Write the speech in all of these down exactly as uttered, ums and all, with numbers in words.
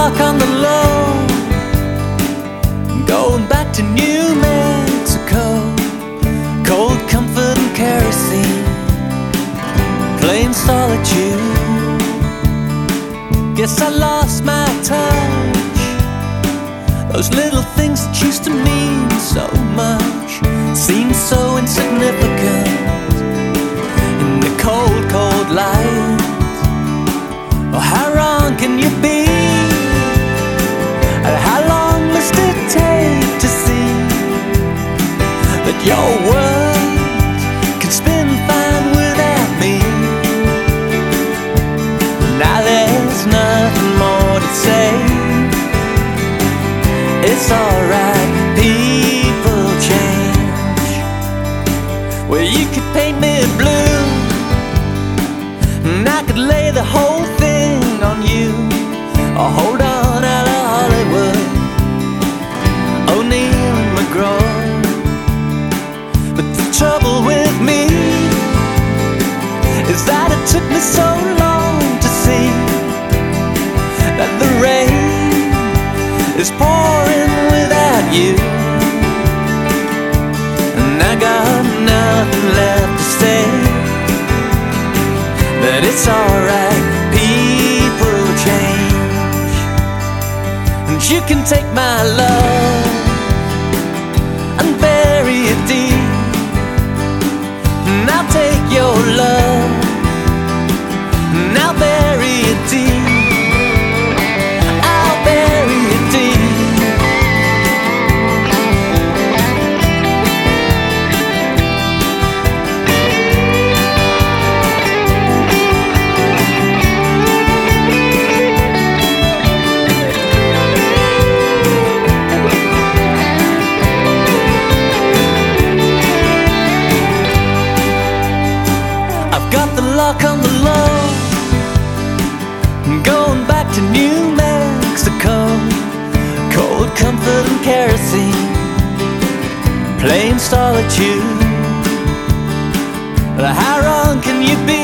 luck on the low, going back to New Mexico. Cold comfort and kerosene, plain solitude. Guess I lost my touch. Those little things that used to mean so much seem so insignificant in the cold, cold light. Oh, how wrong can you be? How long must it take to see that your world can spin fine without me? Now there's nothing more to say. It's alright, people change. Well, you could paint me blue, and I could lay the whole thing on you. Oh, hold on out of Hollywood, O'Neill and McGraw. But the trouble with me is that it took me so long to see that the rain is pouring without you. And I got nothing left to say, but it's alright, people change. And you can take my love and bury it deep, and I'll take your love and I'll bury it deep. I'll bury it deep. Luck on the low, going back to New Mexico. Cold comfort and kerosene, plain solitude. How wrong can you be?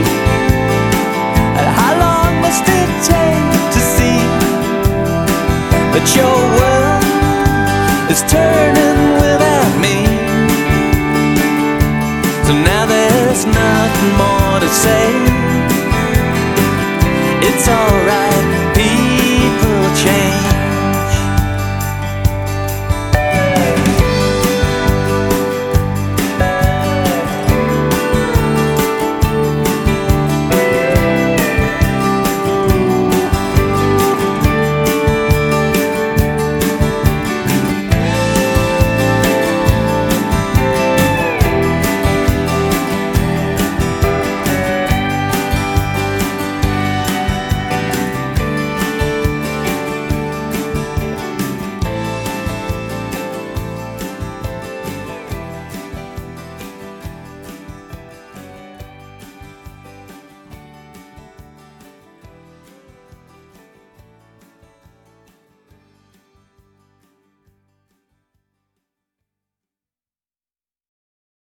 How long must it take to see that your world is turning without me? So now there's nothing more to say.